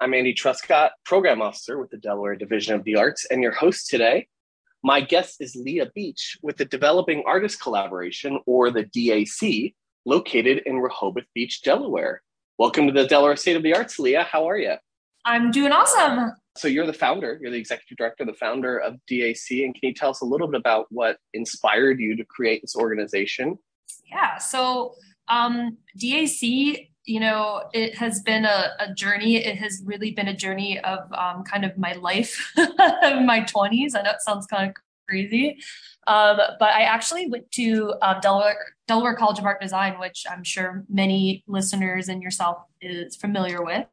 I'm Andy Truscott, Program Officer with the Delaware Division of the Arts, and your host today. My guest is Leah Beach with the Developing Artist Collaboration, or the DAC, located in Rehoboth Beach, Delaware. Welcome to the Delaware State of the Arts, Leah. How are you? I'm doing awesome. So you're the executive director, the founder of DAC, and can you tell us a little bit about what inspired you to create this organization? Yeah, so DAC, it has been a journey. It has really been a journey of kind of my life, my 20s. I know it sounds kind of crazy, but I actually went to Delaware College of Art and Design, which I'm sure many listeners and yourself is familiar with.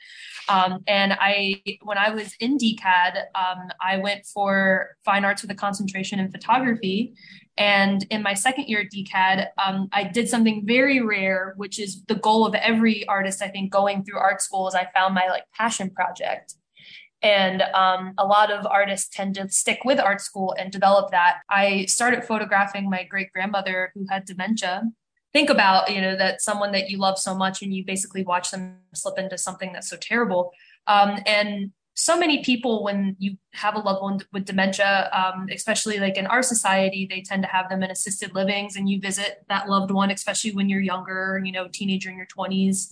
When I was in DCAD, I went for fine arts with a concentration in photography. And in my second year at DCAD, I did something very rare, which is the goal of every artist, I think, going through art school, is I found my passion project. And a lot of artists tend to stick with art school and develop that. I started photographing my great grandmother who had dementia. Think about, that someone that you love so much and you basically watch them slip into something that's so terrible. And so many people, when you have a loved one with dementia, especially in our society, they tend to have them in assisted livings, and you visit that loved one, especially when you're younger, teenager in your 20s.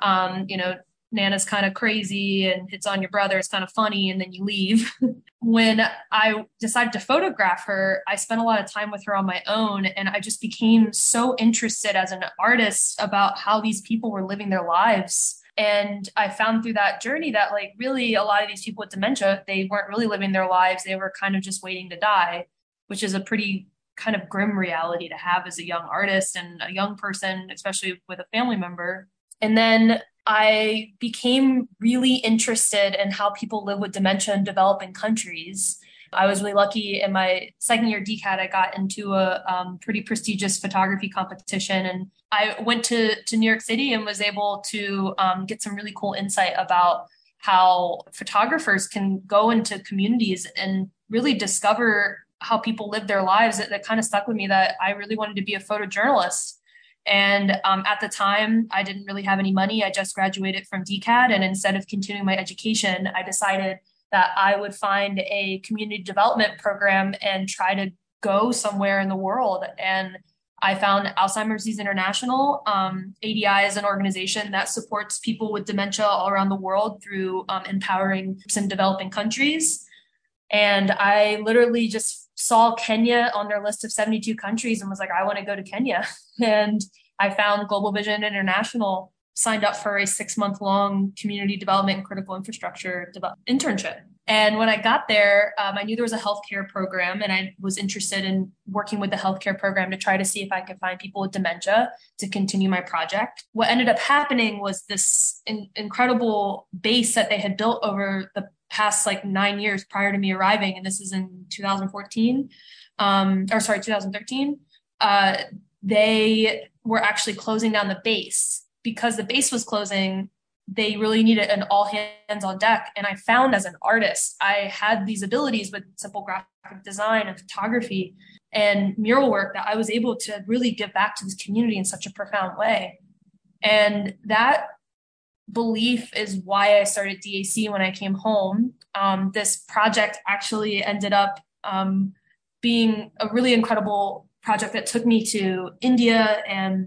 Nana's kind of crazy and hits on your brother. It's kind of funny. And then you leave. When I decided to photograph her, I spent a lot of time with her on my own. And I just became so interested as an artist about how these people were living their lives. And I found through that journey that really a lot of these people with dementia, they weren't really living their lives. They were kind of just waiting to die, which is a pretty kind of grim reality to have as a young artist and a young person, especially with a family member. And then I became really interested in how people live with dementia in developing countries. I was really lucky in my second year DCAD, I got into a pretty prestigious photography competition. And I went to New York City and was able to get some really cool insight about how photographers can go into communities and really discover how people live their lives. That kind of stuck with me, that I really wanted to be a photojournalist. And at the time, I didn't really have any money. I just graduated from DCAD. And instead of continuing my education, I decided that I would find a community development program and try to go somewhere in the world. And I found Alzheimer's Disease International. ADI is an organization that supports people with dementia all around the world through empowering some developing countries. And I literally just saw Kenya on their list of 72 countries and was like, I want to go to Kenya. And I found Global Vision International, signed up for a 6-month-long community development and critical infrastructure internship. And when I got there, I knew there was a healthcare program, and I was interested in working with the healthcare program to try to see if I could find people with dementia to continue my project. What ended up happening was this incredible base that they had built over the past 9 years prior to me arriving, and this is in 2014, 2013. They were actually closing down the base. Because the base was closing, they really needed an all hands on deck. And I found, as an artist, I had these abilities with simple graphic design and photography and mural work that I was able to really give back to this community in such a profound way. And that belief is why I started DAC when I came home. This project actually ended up being a really incredible project that took me to India and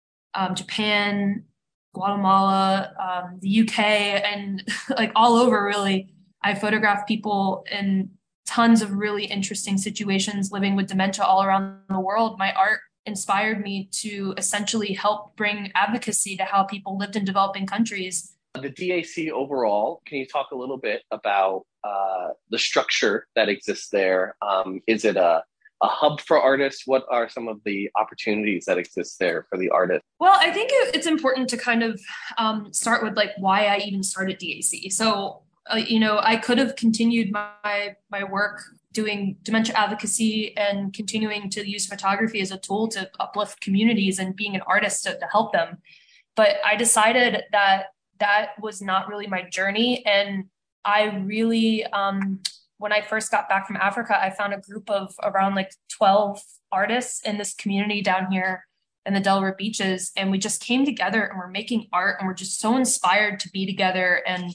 Japan, Guatemala, the UK, and all over, really. I photographed people in tons of really interesting situations living with dementia all around the world. My art inspired me to essentially help bring advocacy to how people lived in developing countries. The DAC overall, can you talk a little bit about the structure that exists there? Is it a hub for artists? What are some of the opportunities that exist there for the artist? Well, I think it's important to kind of start with why I even started DAC. So, I could have continued my work doing dementia advocacy and continuing to use photography as a tool to uplift communities and being an artist to help them. But I decided that was not really my journey. And I really, when I first got back from Africa, I found a group of around 12 artists in this community down here in the Delaware beaches. And we just came together and we're making art, and we're just so inspired to be together and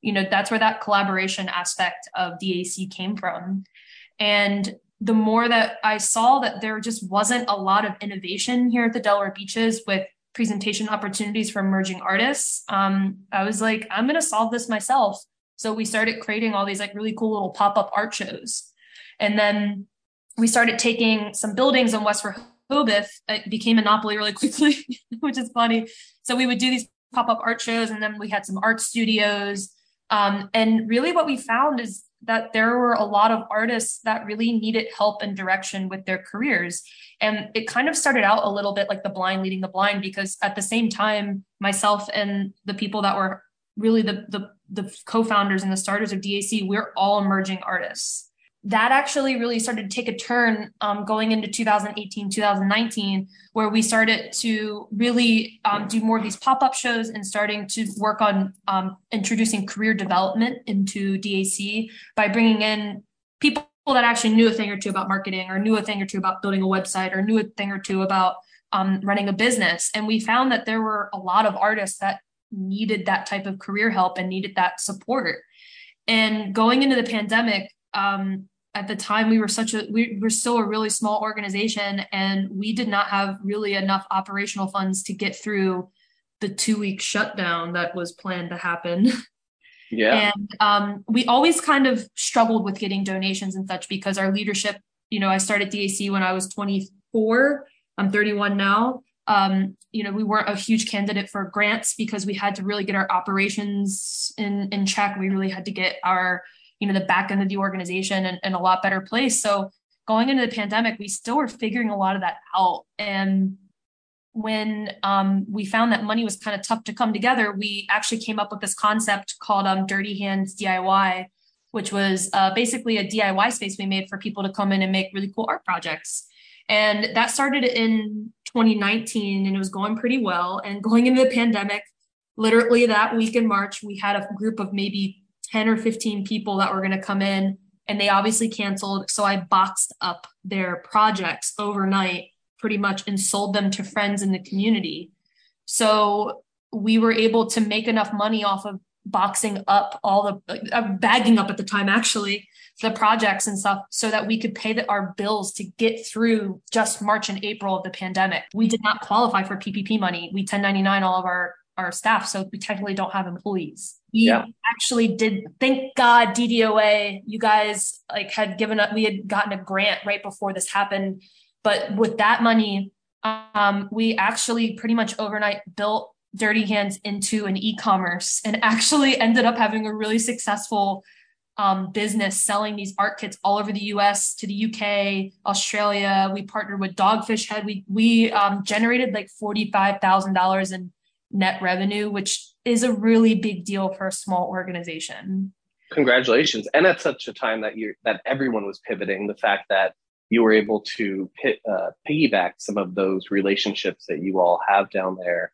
that's where that collaboration aspect of DAC came from. And the more that I saw that there just wasn't a lot of innovation here at the Delaware Beaches with presentation opportunities for emerging artists, I was like, I'm going to solve this myself. So we started creating all these like really cool little pop-up art shows. And then we started taking some buildings in West Rehoboth. It became Monopoly really quickly, which is funny. So we would do these pop-up art shows, and then we had some art studios. And really what we found is that there were a lot of artists that really needed help and direction with their careers. And it kind of started out a little bit like the blind leading the blind, because at the same time, myself and the people that were really the co-founders and the starters of DAC, we're all emerging artists. That actually really started to take a turn going into 2018, 2019, where we started to really do more of these pop-up shows and starting to work on introducing career development into DAC by bringing in people that actually knew a thing or two about marketing, or knew a thing or two about building a website, or knew a thing or two about running a business. And we found that there were a lot of artists that needed that type of career help and needed that support. And going into the pandemic, at the time, we were still a really small organization, and we did not have really enough operational funds to get through the 2-week shutdown that was planned to happen. Yeah. And we always kind of struggled with getting donations and such, because our leadership, I started DAC when I was 24. I'm 31 now. We weren't a huge candidate for grants because we had to really get our operations in check. We really had to get our the back end of the organization in a lot better place. So going into the pandemic, we still were figuring a lot of that out. And when we found that money was kind of tough to come together, we actually came up with this concept called Dirty Hands DIY, which was basically a DIY space we made for people to come in and make really cool art projects. And that started in 2019, and it was going pretty well. And going into the pandemic, literally that week in March, we had a group of maybe 10 or 15 people that were going to come in, and they obviously canceled. So I boxed up their projects overnight pretty much and sold them to friends in the community. So we were able to make enough money off of boxing up all the bagging up at the time, actually, the projects and stuff, so that we could pay our bills to get through just March and April of the pandemic. We did not qualify for PPP money. We 1099 all of our staff, so we technically don't have employees. We actually did, thank God, DDOA, you guys we had gotten a grant right before this happened. But with that money, we actually pretty much overnight built Dirty Hands into an e-commerce, and actually ended up having a really successful business selling these art kits all over the US to the UK, Australia. We partnered with Dogfish Head. We generated like $45,000 in net revenue, which is a really big deal for a small organization. Congratulations. And at such a time that everyone was pivoting, the fact that you were able to piggyback some of those relationships that you all have down there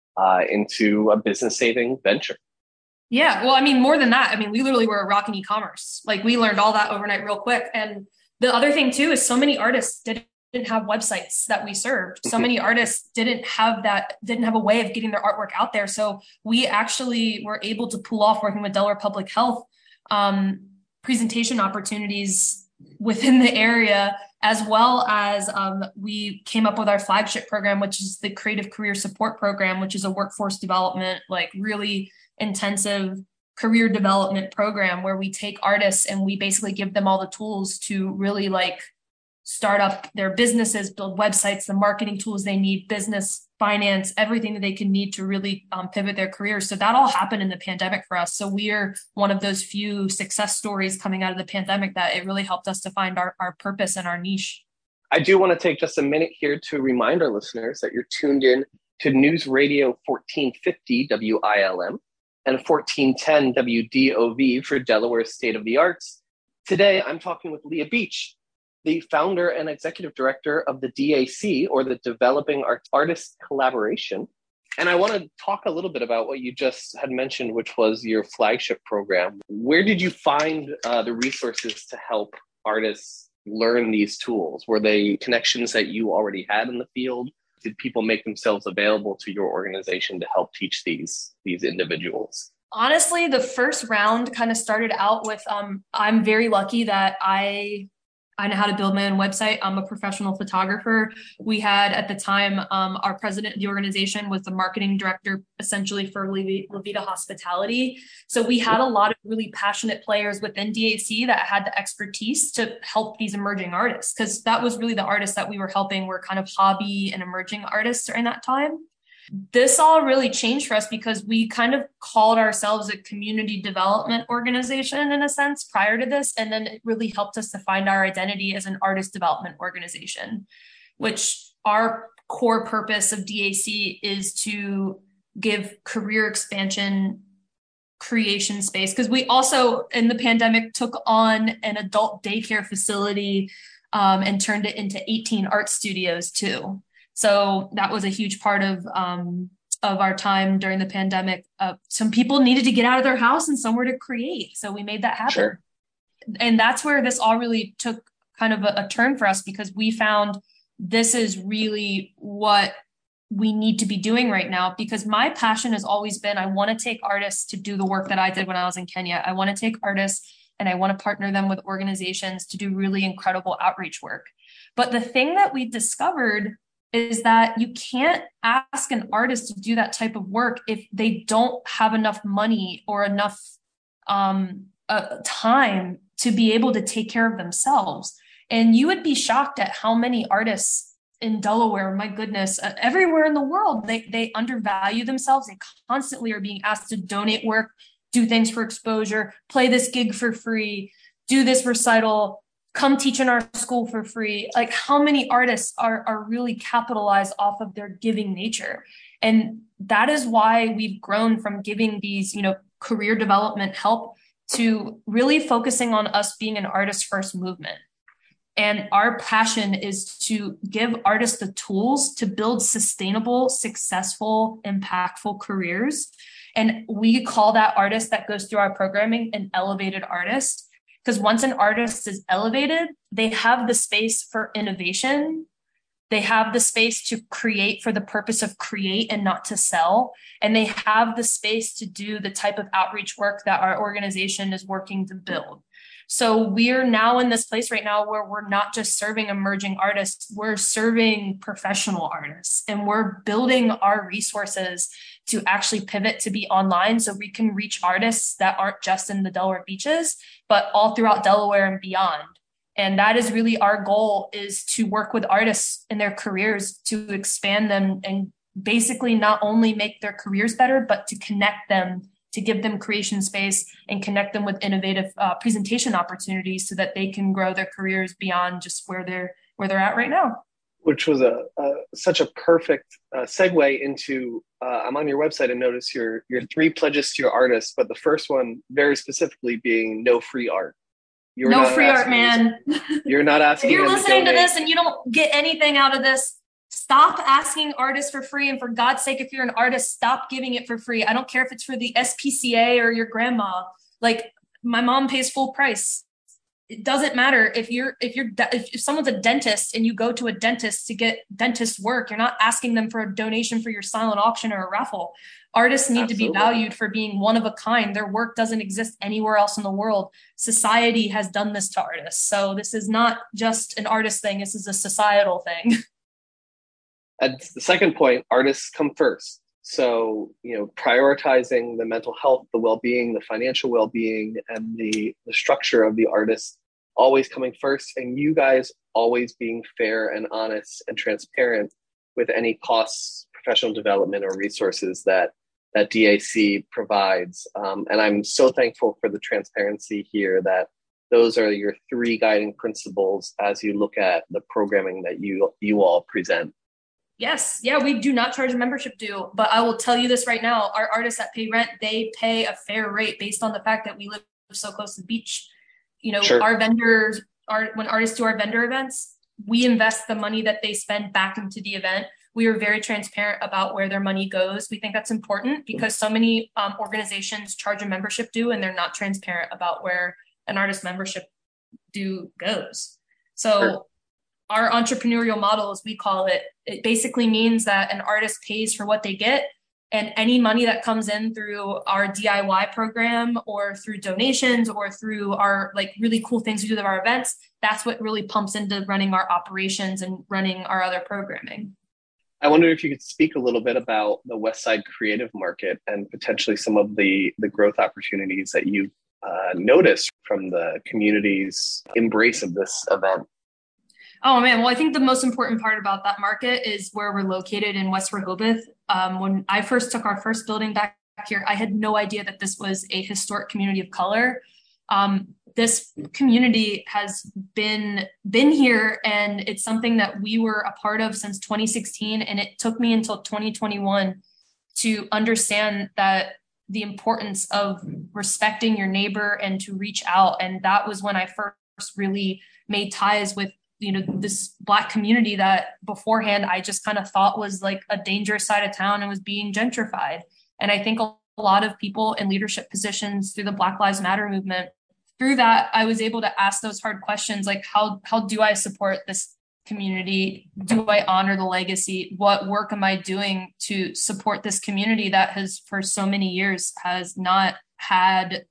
into a business saving venture. Yeah. Well, I mean, more than that, I mean, we literally were rocking e-commerce. Like, we learned all that overnight real quick. And the other thing too, is so many artists didn't have websites that we served. So many artists didn't have a way of getting their artwork out there. So we actually were able to pull off, working with Delaware Public Health, presentation opportunities within the area, as well as we came up with our flagship program, which is the Creative Career Support Program, which is a workforce development, like really intensive career development program, where we take artists and we basically give them all the tools to really start up their businesses, build websites, the marketing tools they need, business, finance, everything that they can need to really pivot their careers. So that all happened in the pandemic for us. So we're one of those few success stories coming out of the pandemic that it really helped us to find our purpose and our niche. I do want to take just a minute here to remind our listeners that you're tuned in to News Radio 1450 WILM and 1410 WDOV for Delaware State of the Arts. Today, I'm talking with Leah Beach, the founder and executive director of the DAC, or the Developing Artist Collaboration. And I want to talk a little bit about what you just had mentioned, which was your flagship program. Where did you find the resources to help artists learn these tools? Were they connections that you already had in the field? Did people make themselves available to your organization to help teach these individuals? Honestly, the first round kind of started out with I'm very lucky that I know how to build my own website. I'm a professional photographer. We had at the time, our president of the organization was the marketing director essentially for Levita Hospitality. So we had a lot of really passionate players within DAC that had the expertise to help these emerging artists, because that was really the artists that we were helping were kind of hobby and emerging artists during that time. This all really changed for us because we kind of called ourselves a community development organization in a sense prior to this. And then it really helped us to find our identity as an artist development organization, which our core purpose of DAC is to give career expansion creation space. Because we also, in the pandemic, took on an adult daycare facility and turned it into 18 art studios too. So that was a huge part of our time during the pandemic. Some people needed to get out of their house and somewhere to create. So we made that happen. Sure. And that's where this all really took kind of a turn for us, because we found this is really what we need to be doing right now. Because my passion has always been, I want to take artists to do the work that I did when I was in Kenya. I want to take artists and I want to partner them with organizations to do really incredible outreach work. But the thing that we discovered is that you can't ask an artist to do that type of work if they don't have enough money or enough time to be able to take care of themselves. And you would be shocked at how many artists in Delaware, my goodness, everywhere in the world, they undervalue themselves. They constantly are being asked to donate work, do things for exposure, play this gig for free, do this recital, come teach in our school for free. Like, how many artists are really capitalized off of their giving nature? And that is why we've grown from giving these, career development help to really focusing on us being an artist first movement. And our passion is to give artists the tools to build sustainable, successful, impactful careers. And we call that artist that goes through our programming an elevated artist. Because once an artist is elevated, they have the space for innovation. They have the space to create for the purpose of create and not to sell. And they have the space to do the type of outreach work that our organization is working to build. So we're now in this place right now where we're not just serving emerging artists, we're serving professional artists, and we're building our resources to actually pivot to be online so we can reach artists that aren't just in the Delaware beaches, but all throughout Delaware and beyond. And that is really our goal, is to work with artists in their careers to expand them and basically not only make their careers better, but to connect them, to give them creation space and connect them with innovative presentation opportunities so that they can grow their careers beyond just where they're at right now. Which was such a perfect segue into, I'm on your website and notice your 3 pledges to your artists, but the first one very specifically being no free art. No free art, man. You're not asking. If you're listening to this and you don't get anything out of this, stop asking artists for free. And for God's sake, if you're an artist, stop giving it for free. I don't care if it's for the SPCA or your grandma. Like, my mom pays full price. It doesn't matter if someone's a dentist and you go to a dentist to get dentist work, you're not asking them for a donation for your silent auction or a raffle. Artists need to be valued for being one of a kind. Their work doesn't exist anywhere else in the world. Society has done this to artists. So this is not just an artist thing. This is a societal thing. And the second point, artists come first. So, prioritizing the mental health, the well-being, the financial well-being, and the structure of the artist always coming first. And you guys always being fair and honest and transparent with any costs, professional development, or resources that DAC provides. And I'm so thankful for the transparency here, that those are your 3 guiding principles as you look at the programming that you all present. Yes. Yeah, we do not charge a membership due, but I will tell you this right now. Our artists that pay rent, they pay a fair rate based on the fact that we live so close to the beach. Sure. Our vendors when artists do our vendor events, we invest the money that they spend back into the event. We are very transparent about where their money goes. We think that's important because so many organizations charge a membership due and they're not transparent about where an artist membership due goes. So sure. Our entrepreneurial model, as we call it, it basically means that an artist pays for what they get And any money that comes in through our DIY program or through donations or through our like really cool things we do at our events, that's what really pumps into running our operations and running our other programming. I wonder if you could speak a little bit about the West Side creative market and potentially some of the growth opportunities that you've noticed from the community's embrace of this event. Oh man, well, I think the most important part about that market is where we're located in West Rehoboth. When I first took our first building back here, I had no idea that this was a historic community of color. This community has been here, and it's something that we were a part of since 2016, and it took me until 2021 to understand that the importance of respecting your neighbor and to reach out. And that was when I first really made ties with this Black community that beforehand I just kind of thought was like a dangerous side of town and was being gentrified. And I think a lot of people in leadership positions through the Black Lives Matter movement, through that, I was able to ask those hard questions like, how do I support this community? Do I honor the legacy? What work am I doing to support this community that has for so many years has not had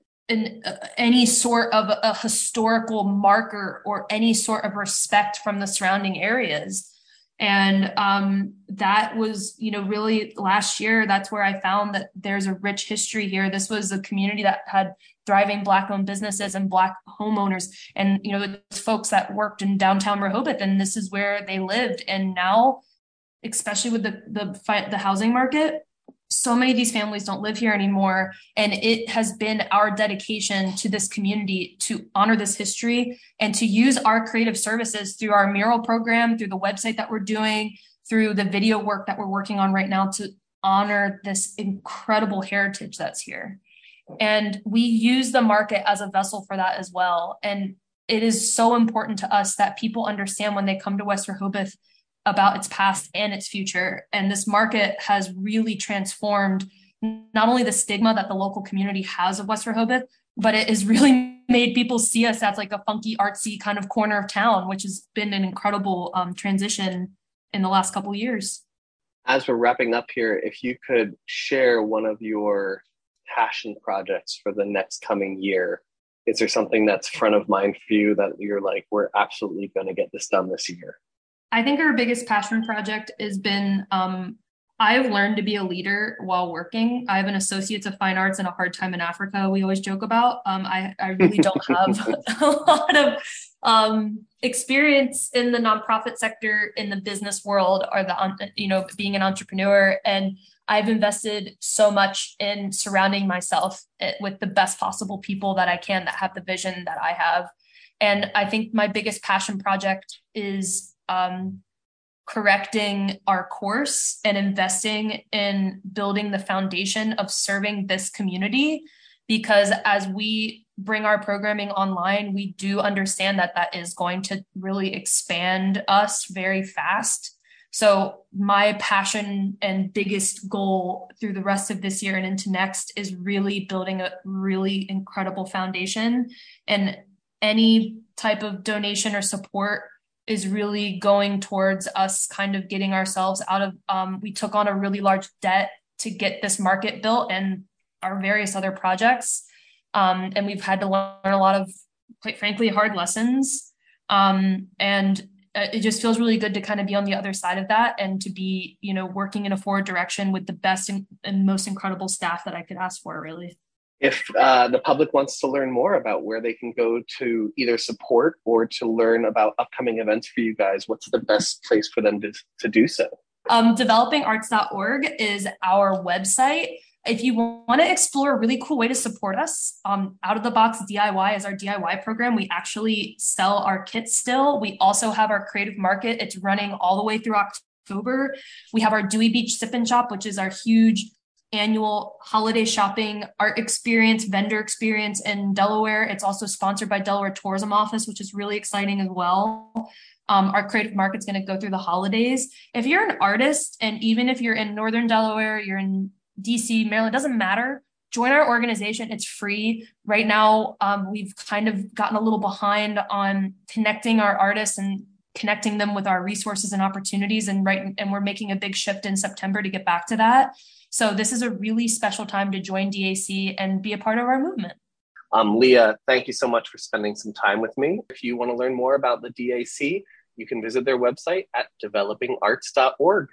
any sort of a historical marker or any sort of respect from the surrounding areas? And that was, really last year, that's where I found that there's a rich history here. This was a community that had thriving Black-owned businesses and Black homeowners, and it's folks that worked in downtown Rehoboth, and this is where they lived. And now, especially with the housing market, so many of these families don't live here anymore. And it has been our dedication to this community to honor this history and to use our creative services through our mural program, through the website that we're doing, through the video work that we're working on right now to honor this incredible heritage that's here. And we use the market as a vessel for that as well. And it is so important to us that people understand when they come to West Rehoboth about its past and its future. And this market has really transformed not only the stigma that the local community has of West Rehoboth, but it has really made people see us as like a funky, artsy kind of corner of town, which has been an incredible transition in the last couple of years. As we're wrapping up here, if you could share one of your passion projects for the next coming year, is there something that's front of mind for you that you're like, we're absolutely going to get this done this year? I think our biggest passion project has been, I've learned to be a leader while working. I have an Associates of Fine Arts and a hard time in Africa, we always joke about. I really don't have a lot of experience in the nonprofit sector, in the business world, or being an entrepreneur. And I've invested so much in surrounding myself with the best possible people that I can that have the vision that I have. And I think my biggest passion project is correcting our course and investing in building the foundation of serving this community. Because as we bring our programming online, we do understand that that is going to really expand us very fast. So my passion and biggest goal through the rest of this year and into next is really building a really incredible foundation. And any type of donation or support is really going towards us kind of getting ourselves out of, we took on a really large debt to get this market built and our various other projects. And we've had to learn a lot of, quite frankly, hard lessons. And it just feels really good to kind of be on the other side of that and to be, working in a forward direction with the best and most incredible staff that I could ask for, really. If the public wants to learn more about where they can go to either support or to learn about upcoming events for you guys, what's the best place for them to do so? Developingarts.org is our website. If you want to explore a really cool way to support us, Out of the Box DIY is our DIY program. We actually sell our kits still. We also have our creative market. It's running all the way through October. We have our Dewey Beach Sip and Shop, which is our huge annual holiday shopping art experience, vendor experience in Delaware. It's also sponsored by Delaware Tourism Office, which is really exciting as well. Our creative market's going to go through the holidays. If you're an artist, and even if you're in Northern Delaware, you're in DC, Maryland, doesn't matter. Join our organization. It's free. Right now, we've kind of gotten a little behind on connecting our artists and connecting them with our resources and opportunities. And we're making a big shift in September to get back to that. So this is a really special time to join DAC and be a part of our movement. Leah, thank you so much for spending some time with me. If you want to learn more about the DAC, you can visit their website at developingarts.org.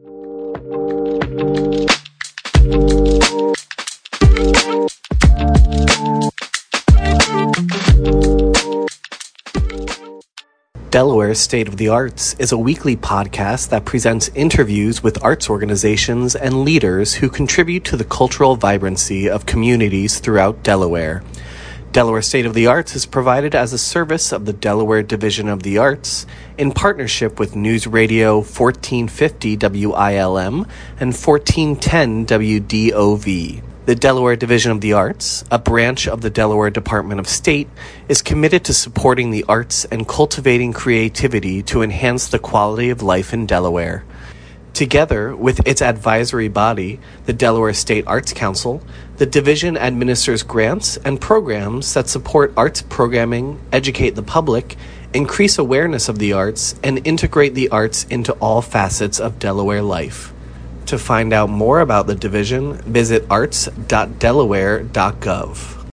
Delaware State of the Arts is a weekly podcast that presents interviews with arts organizations and leaders who contribute to the cultural vibrancy of communities throughout Delaware. Delaware State of the Arts is provided as a service of the Delaware Division of the Arts in partnership with News Radio 1450 WILM and 1410 WDOV. The Delaware Division of the Arts, a branch of the Delaware Department of State, is committed to supporting the arts and cultivating creativity to enhance the quality of life in Delaware. Together with its advisory body, the Delaware State Arts Council, the division administers grants and programs that support arts programming, educate the public, increase awareness of the arts, and integrate the arts into all facets of Delaware life. To find out more about the division, visit arts.delaware.gov.